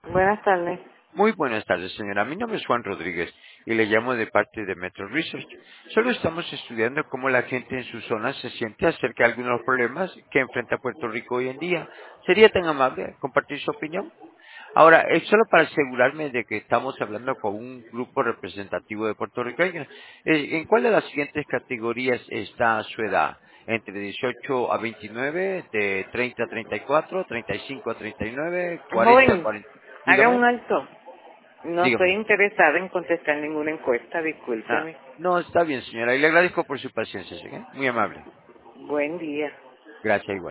Buenas tardes. Muy buenas tardes, señora. Mi nombre es Juan Rodríguez y le llamo de parte de Metro Research. Solo estamos estudiando cómo la gente en su zona se siente acerca de algunos de los problemas que enfrenta Puerto Rico hoy en día. ¿Sería tan amable compartir su opinión? Ahora, es solo para asegurarme de que estamos hablando con un grupo representativo de Puerto Rico. ¿En cuál de las siguientes categorías está su edad? Entre 18 a 29, de 30 a 34, 35 a 39, 40 a Joven, 40. haga un Dígame, alto. No estoy dígame. interesada en contestar ninguna encuesta, Ah, discúlpeme. no, está bien, señora, y le agradezco por su paciencia, ¿sí? Muy amable. Buen día. Gracias, igual.